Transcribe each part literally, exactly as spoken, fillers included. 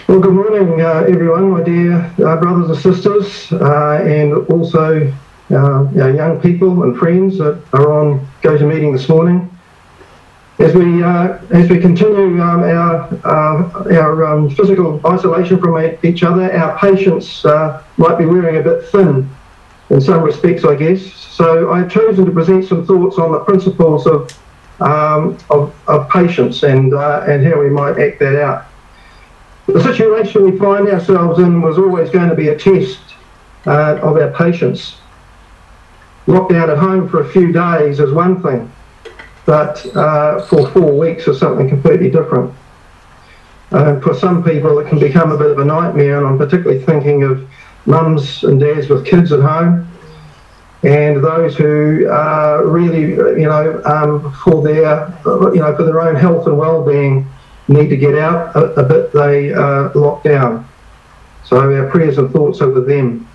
Well, good morning, uh, everyone, my dear uh, brothers and sisters, uh, and also uh, our young people and friends that are on GoToMeeting this morning. As we uh, as we continue um, our uh, our um, physical isolation from each other, our patience uh, might be wearing a bit thin in some respects, I guess. So I've chosen to present some thoughts on the principles of um, of, of patience and uh, and how we might act that out. The situation we find ourselves in was always going to be a test uh, of our patience. Lockdown at home for a few days is one thing, but uh, for four weeks is something completely different. Uh, for some people it can become a bit of a nightmare, and I'm particularly thinking of mums and dads with kids at home, and those who uh, really, you know, um, for their, you know, for their own health and well-being, need to get out a, a bit, they uh, lock down. So our prayers and thoughts are with them.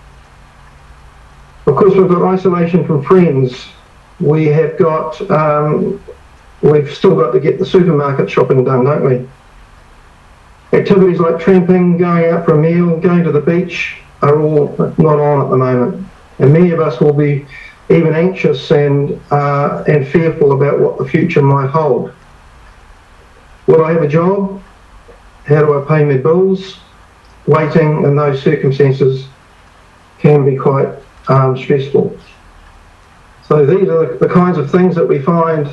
Of course, we've got isolation from friends. We have got, um, we've still got to get the supermarket shopping done, don't we? Activities like tramping, going out for a meal, going to the beach are all not on at the moment. And many of us will be even anxious and, uh, and fearful about what the future might hold. Will I have a job? How do I pay my bills? Waiting in those circumstances can be quite um, stressful. So these are the kinds of things that we find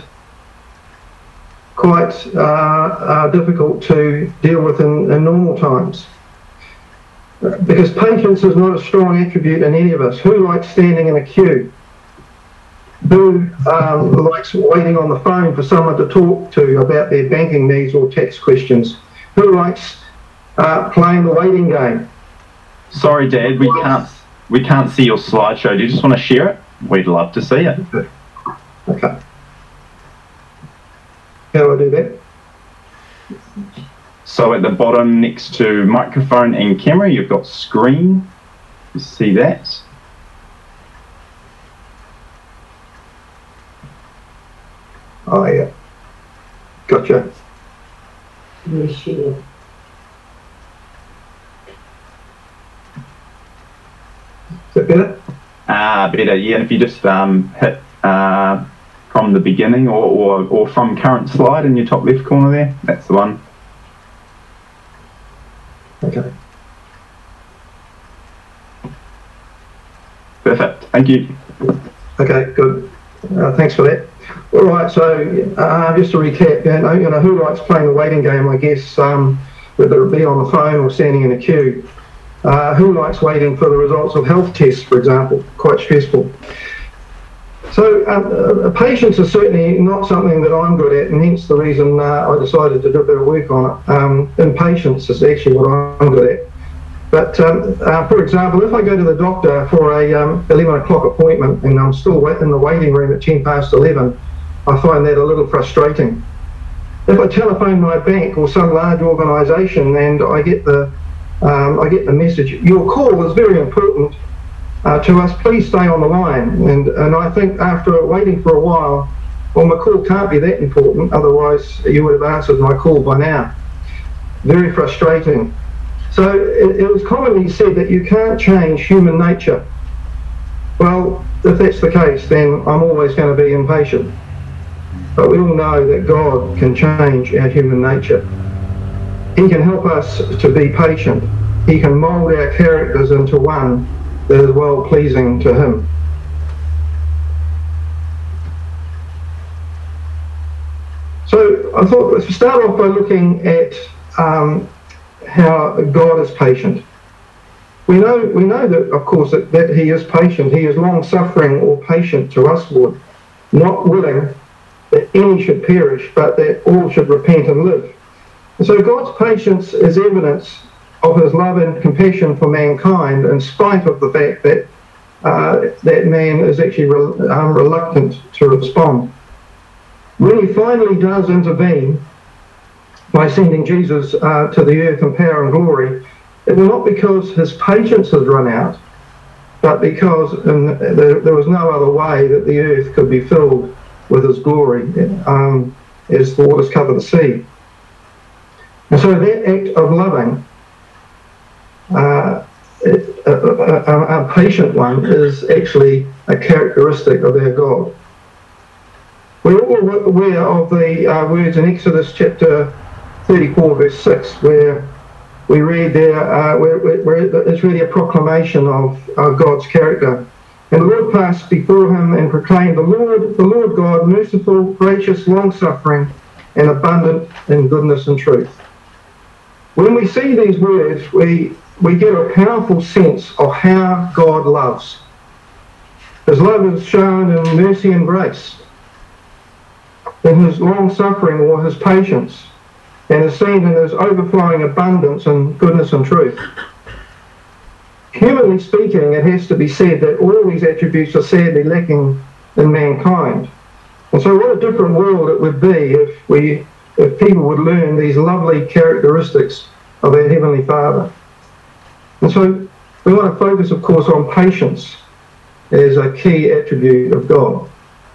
quite uh, uh, difficult to deal with in, in normal times. Because patience is not a strong attribute in any of us. Who likes standing in a queue? Who um, likes waiting on the phone for someone to talk to about their banking needs or tax questions? Who likes uh, playing the waiting game? Sorry, Dad, we can't we can't see your slideshow. Do you just want to share it? We'd love to see it. Okay. Okay. How do I do that? So at the bottom, next to microphone and camera, you've got screen. You see that? Oh, yeah. Gotcha. Yes, you. Is that better? Ah, better, yeah. And if you just um, hit uh, from the beginning or, or, or from current slide in your top left corner there, that's the one. Okay. Perfect, thank you. Okay, good. Uh, thanks for that. All right, so uh, just to recap, you know, you know, who likes playing the waiting game, I guess, um, whether it be on the phone or standing in a queue. Uh, who likes waiting for the results of health tests, for example? Quite stressful. So um, uh, patience is certainly not something that I'm good at, and hence the reason uh, I decided to do a bit of work on it. Um, impatience is actually what I'm good at. But um, uh, for example, if I go to the doctor for a um, eleven o'clock appointment and I'm still in the waiting room at ten past eleven, I find that a little frustrating. If I telephone my bank or some large organisation and I get the um, I get the message, your call is very important uh, to us, please stay on the line. And, and I think after waiting for a while, well, my call can't be that important, otherwise you would have answered my call by now. Very frustrating. So it, it was commonly said that you can't change human nature. Well, if that's the case, then I'm always going to be impatient. But we all know that God can change our human nature. He can help us to be patient. He can mould our characters into one that is well pleasing to Him. So I thought let's start off by looking at um, how God is patient. We know, we know that, of course, that, that He is patient. He is long-suffering or patient to us, Lord, not willing that any should perish, but that all should repent and live. And so God's patience is evidence of His love and compassion for mankind, in spite of the fact that uh, that man is actually re- um, reluctant to respond. When He finally does intervene by sending Jesus uh, to the earth in power and glory, it was not because His patience has run out, but because in, there, there was no other way that the earth could be filled with His glory um, as the waters cover the sea. And so that act of loving uh, a, a, a, a patient one is actually a characteristic of our God. We're all aware of the uh, words in Exodus chapter thirty-four, verse six, where we read there, uh, where, where it's really a proclamation of uh, God's character. And the Lord passed before him and proclaimed, the Lord, the Lord God, merciful, gracious, long-suffering, and abundant in goodness and truth. When we see these words, we, we get a powerful sense of how God loves. His love is shown in mercy and grace, in his long-suffering or his patience, and is seen in his overflowing abundance and goodness and truth. Humanly speaking, it has to be said that all these attributes are sadly lacking in mankind. And so what a different world it would be if we, if people would learn these lovely characteristics of our Heavenly Father. And so we want to focus, of course, on patience as a key attribute of God.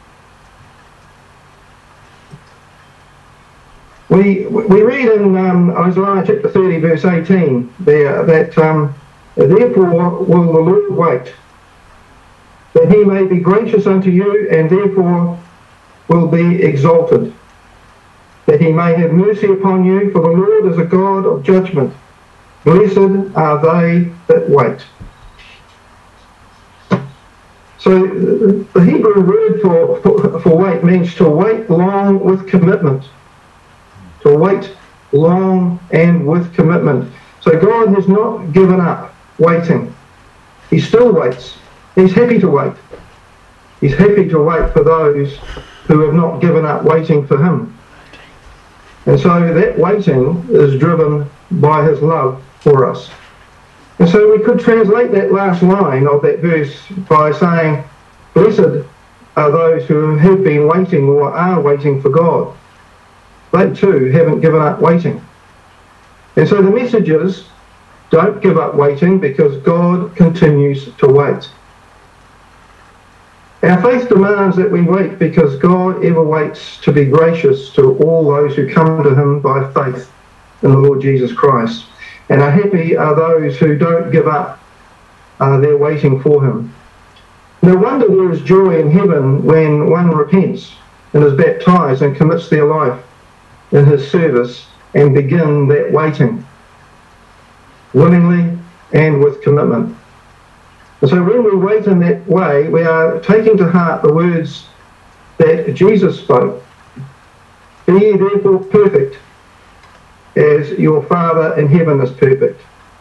We, we read in um, Isaiah chapter thirty, verse eighteen, there that um, therefore will the Lord wait, that he may be gracious unto you, and therefore will be exalted, that he may have mercy upon you, for the Lord is a God of judgment. Blessed are they that wait. So the Hebrew word for, for, for wait means to wait long with commitment. To wait long and with commitment. So God has not given up waiting. He still waits. He's happy to wait. He's happy to wait for those who have not given up waiting for him. And so that waiting is driven by his love for us. And so we could translate that last line of that verse by saying, blessed are those who have been waiting or are waiting for God. They too haven't given up waiting. And so the message is, don't give up waiting, because God continues to wait. Our faith demands that we wait because God ever waits to be gracious to all those who come to him by faith in the Lord Jesus Christ. And are happy are those who don't give up uh, their waiting for him. No wonder there is joy in heaven when one repents and is baptized and commits their life in his service and begin that waiting willingly and with commitment. And so when we wait in that way, we are taking to heart the words that Jesus spoke. Be ye therefore perfect, as your Father in heaven is perfect.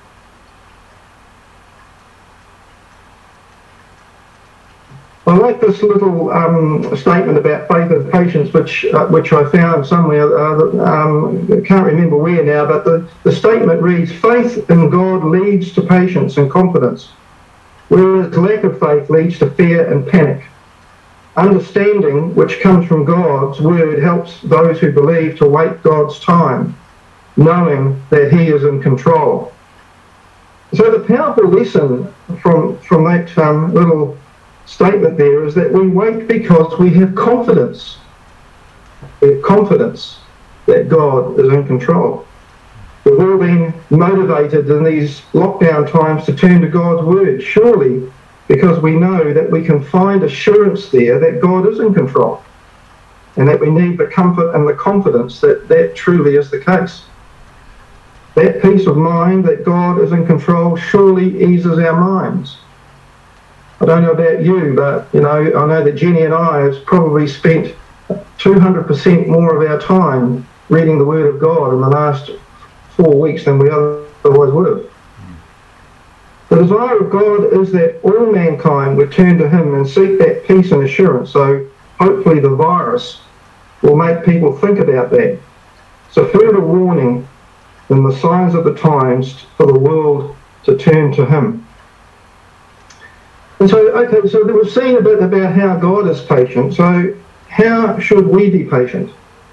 I like this little um, statement about faith and patience, which uh, which I found somewhere. Uh, um, I can't remember where now, but the, the statement reads, faith in God leads to patience and confidence, whereas lack of faith leads to fear and panic. Understanding, which comes from God's word, helps those who believe to wait God's time, knowing that he is in control. So the powerful lesson from, from that um, little statement there is that we wait because we have confidence. We have confidence that God is in control. We've all been motivated in these lockdown times to turn to God's word, surely because we know that we can find assurance there that God is in control, and that we need the comfort and the confidence that that truly is the case. That peace of mind that God is in control surely eases our minds. I don't know about you, but you know, I know that Jenny and I have probably spent two hundred percent more of our time reading the Word of God in the last four weeks than we otherwise would have. The desire of God is that all mankind would turn to him and seek that peace and assurance. So hopefully the virus will make people think about that. It's a further warning in the signs of the times for the world to turn to him. And so, okay, so we've seen a bit about how God is patient. So how should we be patient?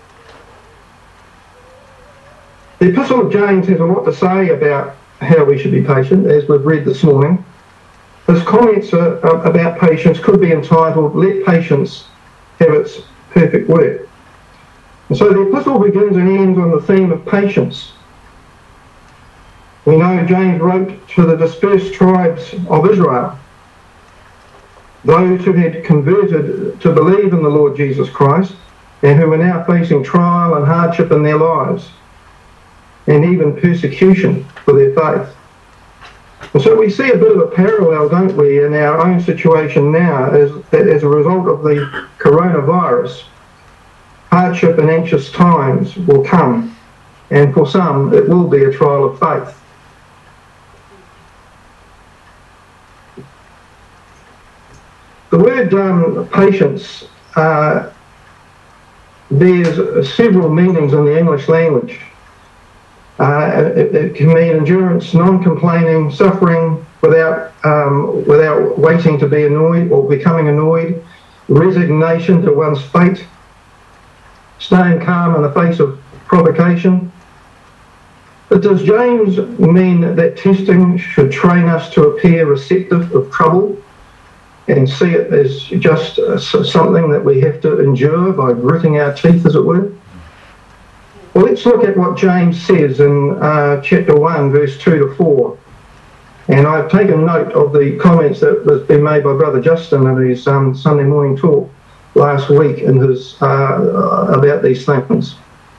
The Epistle of James has a lot to say about how we should be patient, as we've read this morning. His comments are, uh, about patience could be entitled, Let Patience Have Its Perfect Work. And so the epistle begins and ends on the theme of patience. We know so James wrote to the dispersed tribes of Israel, those who had converted to believe in the Lord Jesus Christ and who were now facing trial and hardship in their lives and even persecution for their faith. And so we see a bit of a parallel, don't we, in our own situation now, as, that as a result of the coronavirus, hardship and anxious times will come, and for some it will be a trial of faith. The word um, patience uh, bears several meanings in the English language. Uh, it, it can mean endurance, non-complaining, suffering without um, without waiting to be annoyed or becoming annoyed, resignation to one's fate, staying calm in the face of provocation. But does James mean that testing should train us to appear receptive of trouble and see it as just uh, something that we have to endure by gritting our teeth, as it were? Well, let's look at what James says in uh, chapter one, verse two to four. And I've taken note of the comments that was been made by Brother Justin in his um, Sunday morning talk last week in his uh, about these things.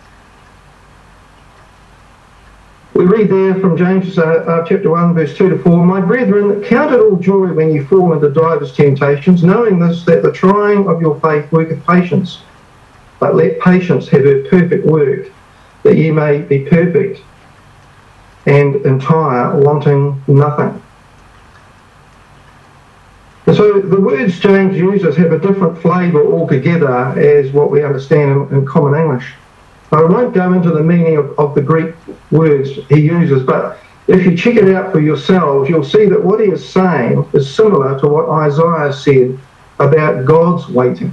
We read there from James uh, uh, chapter one, verse two to four, "My brethren, count it all joy when you fall into divers temptations, knowing this, that the trying of your faith worketh patience. But let patience have her perfect work, that ye may be perfect and entire, wanting nothing." And so the words James uses have a different flavour altogether as what we understand in, in common English. I won't go into the meaning of, of the Greek words he uses, but if you check it out for yourselves, you'll see that what he is saying is similar to what Isaiah said about God's waiting.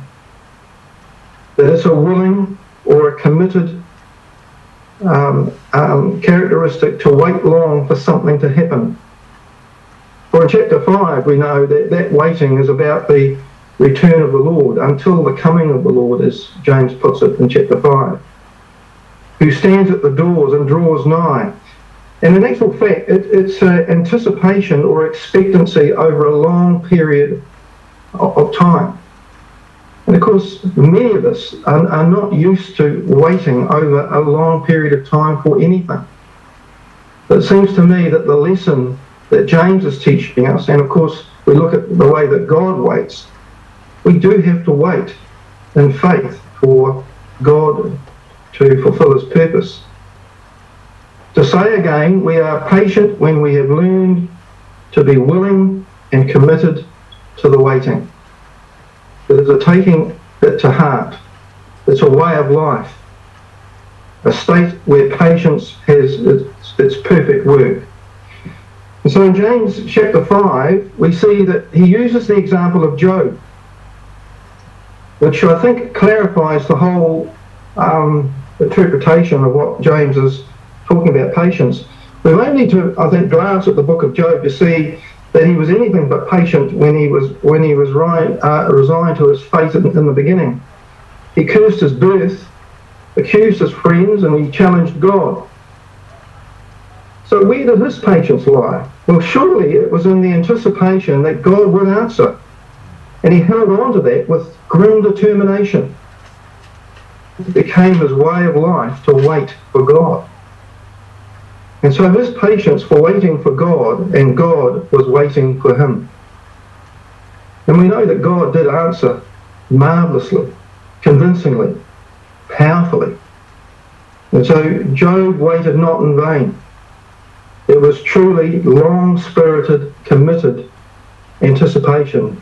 That it's a willing or a committed um, um, characteristic to wait long for something to happen. For in chapter five, we know that that waiting is about the return of the Lord, until the coming of the Lord, as James puts it in chapter five, who stands at the doors and draws nigh. And in actual fact, it, it's uh, anticipation or expectancy over a long period of, of time. And of course, many of us are, are not used to waiting over a long period of time for anything. But it seems to me that the lesson that James is teaching us, and of course we look at the way that God waits, we do have to wait in faith for God to fulfill his purpose. To say again, we are patient when we have learned to be willing and committed to the waiting. It is a taking it to heart. It's a way of life, a state where patience has its, its perfect work. And so in James chapter five, we see that he uses the example of Job, which I think clarifies the whole um, interpretation of what James is talking about patience. We may need to, I think, glance at the book of Job to see that he was anything but patient when he was when he was right, uh, resigned to his fate in, in the beginning. He cursed his birth, accused his friends, and he challenged God. So where did his patience lie? Well, surely it was in the anticipation that God would answer, and he held on to that with grim determination. It became his way of life to wait for God. And so his patience for waiting for God, and God was waiting for him. And we know that God did answer marvellously, convincingly, powerfully. And so Job waited not in vain. It was truly long-spirited, committed anticipation.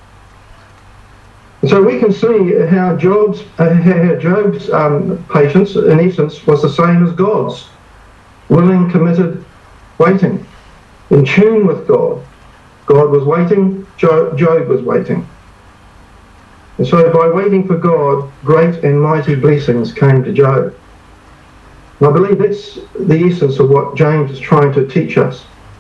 And so we can see how Job's, uh, how Job's um, patience, in essence, was the same as God's. Willing, committed, waiting, in tune with God. God was waiting, Job, Job was waiting. And so by waiting for God, great and mighty blessings came to Job. And I believe that's the essence of what James is trying to teach us.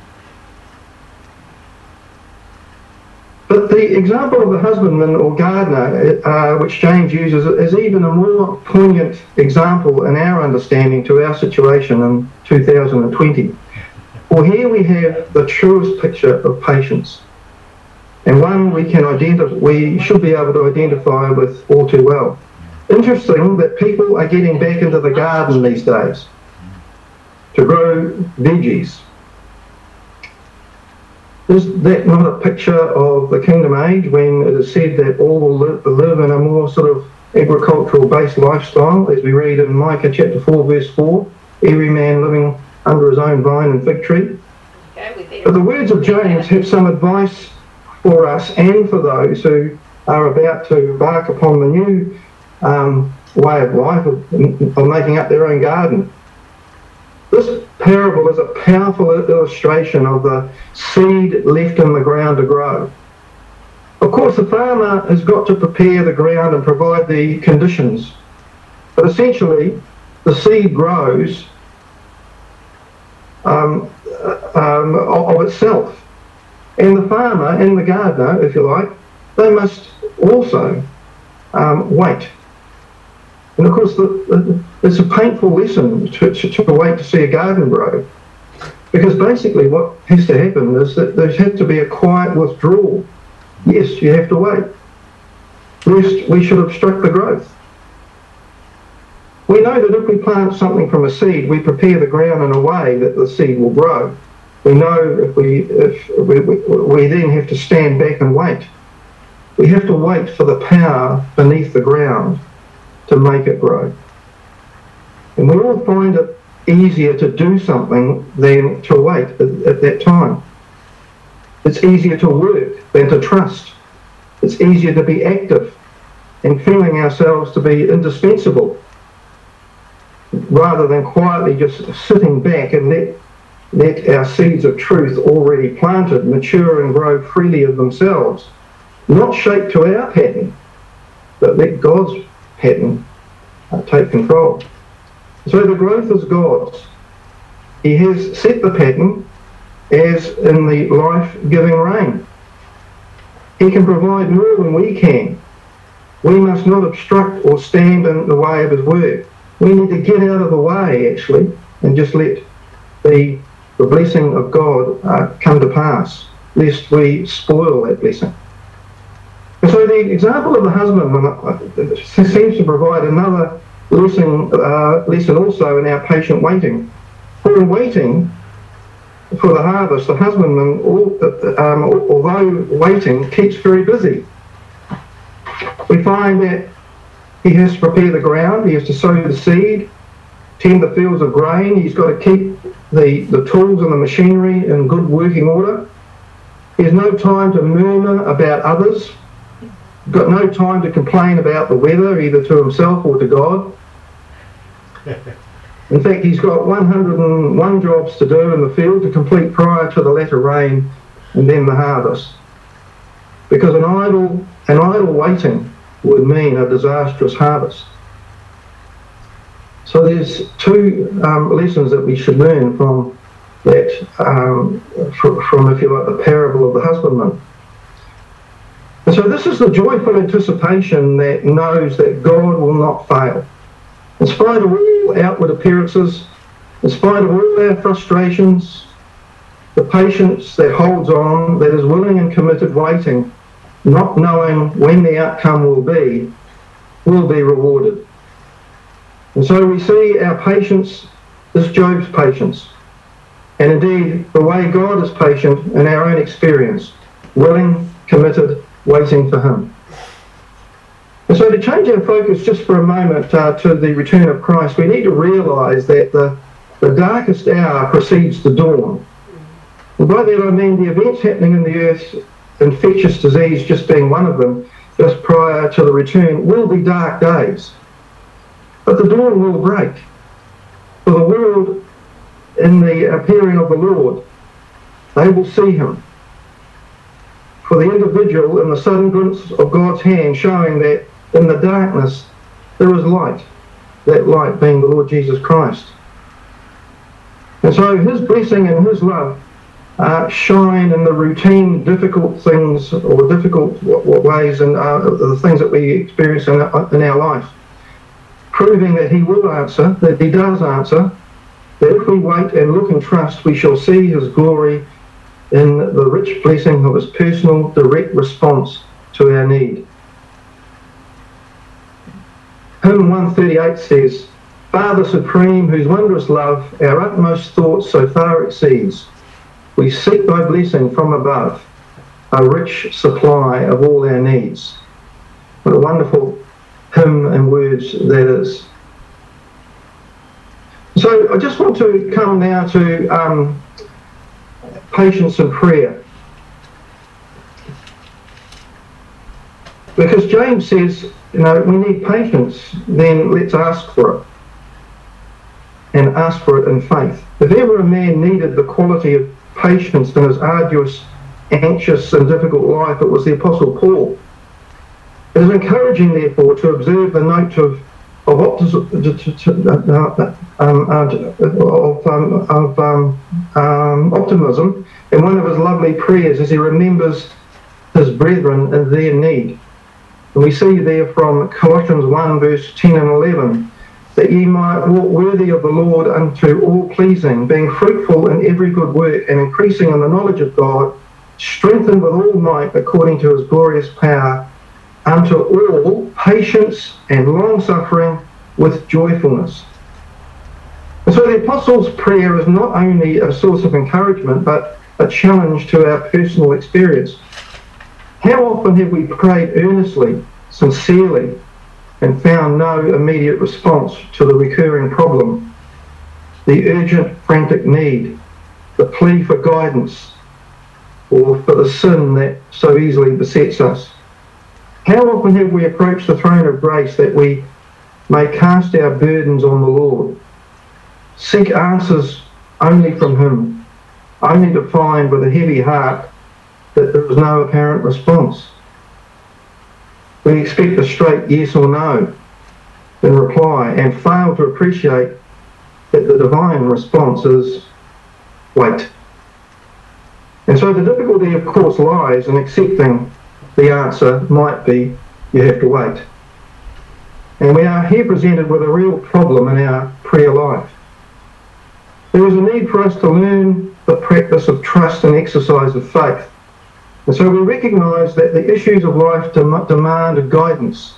But the example of the husbandman or gardener, uh, which James uses, is even a more poignant example in our understanding to our situation in two thousand twenty. For here we have the truest picture of patience, and one we can identify, we should be able to identify with all too well. Interesting that people are getting back into the garden these days to grow veggies. Is that not a picture of the kingdom age when it is said that all will live, live in a more sort of agricultural based lifestyle, as we read in Micah chapter four verse four, every man living under his own vine and fig tree? But the words of James have some advice for us and for those who are about to embark upon the new um, way of life of, of making up their own garden. This parable is a powerful illustration of the seed left in the ground to grow. Of course, the farmer has got to prepare the ground and provide the conditions, but essentially the seed grows um, um, of itself. And the farmer and the gardener, if you like, they must also um, wait. And of course, the, the, it's a painful lesson to, to, to wait to see a garden grow, because basically what has to happen is that there has to be a quiet withdrawal. Yes, you have to wait, lest we should obstruct the growth. We know that if we plant something from a seed, we prepare the ground in a way that the seed will grow. We know if we if we, we, we then have to stand back and wait. We have to wait for the power beneath the ground to make it grow. And we all find it easier to do something than to wait at, at that time. It's easier to work than to trust. It's easier to be active and feeling ourselves to be indispensable, rather than quietly just sitting back and let, let our seeds of truth already planted mature and grow freely of themselves, not shaped to our pattern, but let God's pattern uh, take control. So the growth is God's. He has set the pattern as in the life-giving rain. He can provide more than we can. We must not obstruct or stand in the way of his work. We need to get out of the way, actually, and just let the, the blessing of God uh, come to pass, lest we spoil that blessing. And so the example of the husbandman seems to provide another lesson, uh, lesson also in our patient waiting. For in waiting for the harvest, the husbandman, um, although waiting, keeps very busy. We find that he has to prepare the ground, he has to sow the seed, tend the fields of grain, he's got to keep the, the tools and the machinery in good working order. He has no time to murmur about others, got no time to complain about the weather, either to himself or to God. In fact, he's got one hundred and one jobs to do in the field to complete prior to the latter rain and then the harvest. Because an idle, an idle waiting would mean a disastrous harvest. So there's two um, lessons that we should learn from that, um, from, from, if you like, the parable of the husbandman. And so this is the joyful anticipation that knows that God will not fail. In spite of all outward appearances, in spite of all our frustrations, the patience that holds on, that is willing and committed waiting, not knowing when the outcome will be, will be rewarded. And so we see our patience is Job's patience. And indeed, the way God is patient in our own experience, willing, committed, waiting for him. And so to change our focus just for a moment uh, to the return of Christ, we need to realise that the, the darkest hour precedes the dawn. And by that I mean the events happening in the earth, infectious disease just being one of them, just prior to the return, will be dark days. But the dawn will break. For the world, in the appearing of the Lord, they will see him. For the individual, in the sudden glimpse of God's hand, showing that in the darkness there is light, that light being the Lord Jesus Christ. And so his blessing and his love uh, shine in the routine, difficult things or difficult ways and uh, the things that we experience in our, in our life, proving that he will answer, that he does answer, that if we wait and look and trust, we shall see his glory in the rich blessing of his personal, direct response to our need. Hymn one thirty-eight says, Father Supreme, whose wondrous love our utmost thoughts so far exceeds, we seek thy blessing from above, a rich supply of all our needs. What a wonderful hymn and words that is. So I just want to come now to um, patience and prayer. Because James says, you know, we need patience, then let's ask for it. And ask for it in faith. If ever a man needed the quality of patience in his arduous, anxious and difficult life, it was the Apostle Paul. It is encouraging, therefore, to observe the note of of, um, of, um, of um, um, optimism in one of his lovely prayers as he remembers his brethren in their need. And we see there from Colossians one, verse ten and eleven, that ye might walk worthy of the Lord unto all pleasing, being fruitful in every good work, and increasing in the knowledge of God, strengthened with all might according to his glorious power, unto all patience and long-suffering with joyfulness. And so the Apostles' prayer is not only a source of encouragement, but a challenge to our personal experience. How often have we prayed earnestly, sincerely, and found no immediate response to the recurring problem, the urgent, frantic need, the plea for guidance, or for the sin that so easily besets us? How often have we approached the throne of grace that we may cast our burdens on the Lord, seek answers only from him, only to find with a heavy heart that there is no apparent response? We expect a straight yes or no in reply and fail to appreciate that the divine response is wait. And so the difficulty, of course, lies in accepting the answer might be you have to wait. And we are here presented with a real problem in our prayer life. There is a need for us to learn the practice of trust and exercise of faith. And so we recognise that the issues of life dem- demand guidance.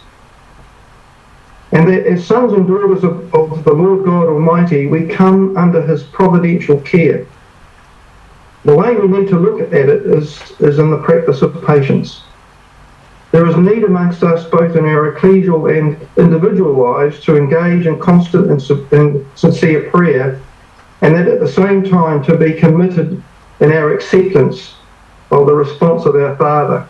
And that as sons and daughters of, of the Lord God Almighty, we come under his providential care. The way we need to look at it is, is in the practice of patience. There is need amongst us, both in our ecclesial and individual lives, to engage in constant and, and sincere prayer, and that at the same time to be committed in our acceptance of the response of our Father.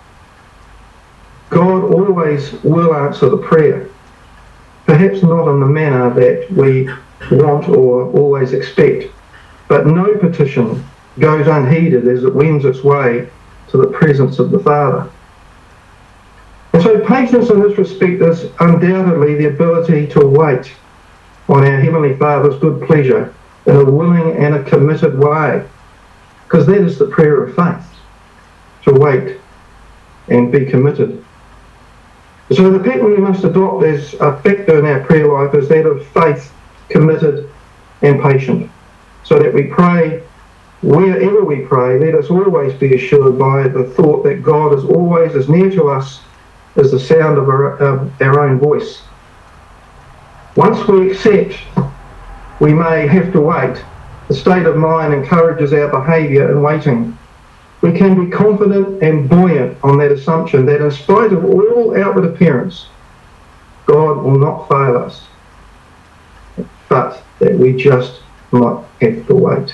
God always will answer the prayer, perhaps not in the manner that we want or always expect, but no petition goes unheeded as it wends its way to the presence of the Father. And so patience in this respect is undoubtedly the ability to wait on our Heavenly Father's good pleasure in a willing and a committed way, because that is the prayer of faith, to wait and be committed. So the pattern we must adopt as a factor in our prayer life is that of faith, committed and patient, so that we pray wherever we pray. Let us always be assured by the thought that God is always as near to us as the sound of our, of our own voice. Once we accept we may have to wait, the state of mind encourages our behaviour in waiting. We can be confident and buoyant on that assumption that in spite of all outward appearance, God will not fail us, but that we just might have to wait.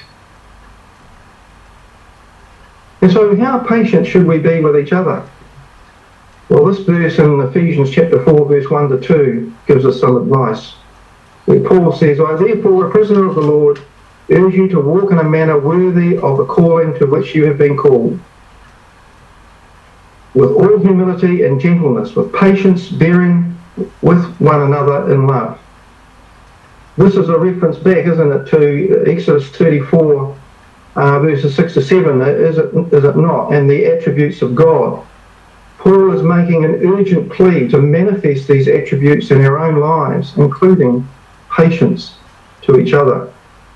And so how patient should we be with each other? Well, this verse in Ephesians chapter four, verse one to two gives us some advice, where Paul says, I therefore, a prisoner of the Lord, urge you to walk in a manner worthy of the calling to which you have been called, with all humility and gentleness, with patience, bearing with one another in love. This is a reference back, isn't it, to Exodus thirty-four, uh, verses six to seven, is it, is it not, and the attributes of God. Paul is making an urgent plea to manifest these attributes in our own lives, including patience to each other.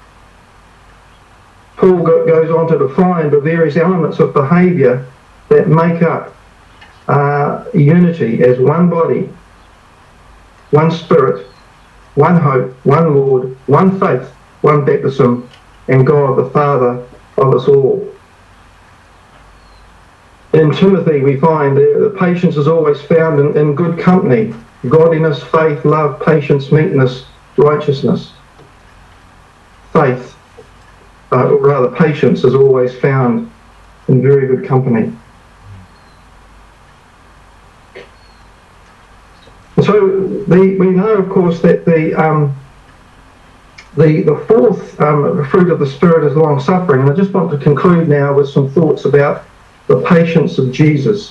Paul go- goes on to define the various elements of behaviour that make up uh, unity as one body, one spirit, one hope, one Lord, one faith, one baptism, and God the Father of us all. In Timothy we find that patience is always found in, in good company, godliness, faith, love, patience, meekness, righteousness. Faith, uh, or rather patience, is always found in very good company. So the, we know, of course, that the um, the, the fourth um, fruit of the Spirit is long-suffering, and I just want to conclude now with some thoughts about the patience of Jesus.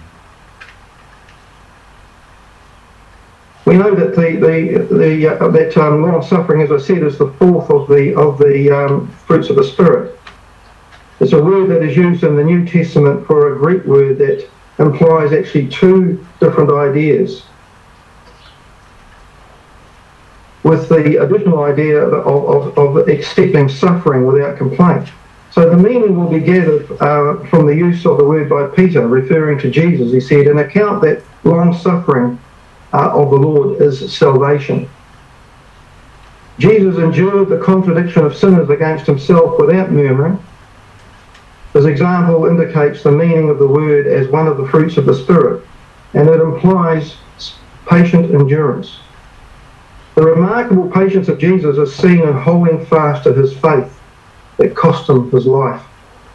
We know that the the, the uh, that um, long-suffering, as I said, is the fourth of the of the um, fruits of the Spirit. It's a word that is used in the New Testament for a Greek word that implies actually two different ideas, with the additional idea of, of, of accepting suffering without complaint. So the meaning will be gathered uh, from the use of the word by Peter, referring to Jesus. He said, an account that long-suffering uh, of the Lord is salvation. Jesus endured the contradiction of sinners against himself without murmuring. His example indicates the meaning of the word as one of the fruits of the Spirit, and it implies patient endurance. The remarkable patience of Jesus is seen in holding fast to his faith that cost him his life.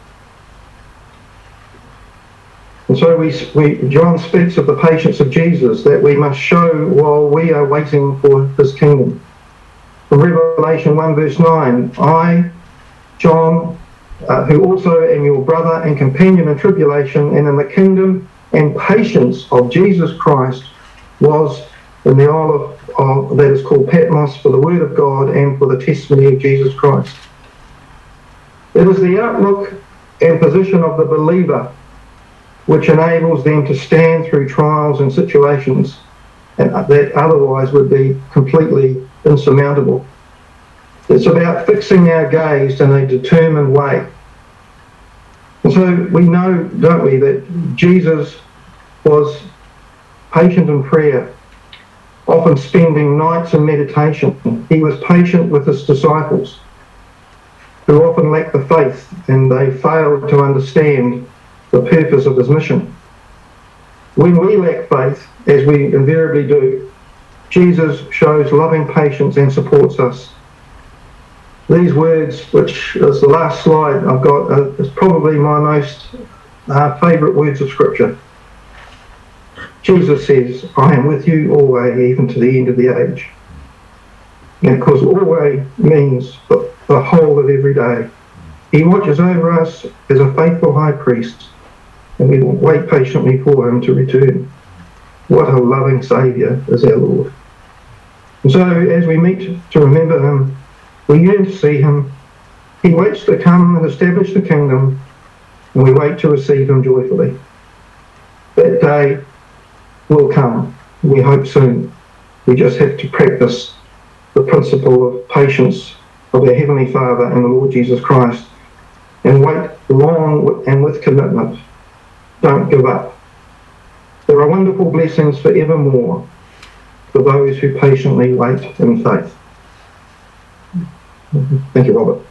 And so we, we, John speaks of the patience of Jesus that we must show while we are waiting for his kingdom. From Revelation one verse nine, I, John, uh, who also am your brother and companion in tribulation and in the kingdom and patience of Jesus Christ, was in the isle of Of, that is called Patmos for the word of God and for the testimony of Jesus Christ. It is the outlook and position of the believer which enables them to stand through trials and situations and that otherwise would be completely insurmountable. It's about fixing our gaze in a determined way. And so we know, don't we, that Jesus was patient in prayer, often spending nights in meditation. He was patient with his disciples, who often lacked the faith and they failed to understand the purpose of his mission. When we lack faith, as we invariably do, Jesus shows loving patience and supports us. These words, which is the last slide I've got, uh, is probably my most uh, favourite words of Scripture. Jesus says, I am with you always, even to the end of the age. And of course, always means the, the whole of every day. He watches over us as a faithful high priest, and we will wait patiently for him to return. What a loving Saviour is our Lord. And so, as we meet to remember him, we yearn to see him. He waits to come and establish the kingdom, and we wait to receive him joyfully. That day will come, we hope soon. We just have to practice the principle of patience of our Heavenly Father and the Lord Jesus Christ, and wait long and with commitment. Don't give up. There are wonderful blessings forevermore for those who patiently wait in faith. Thank you, Robert.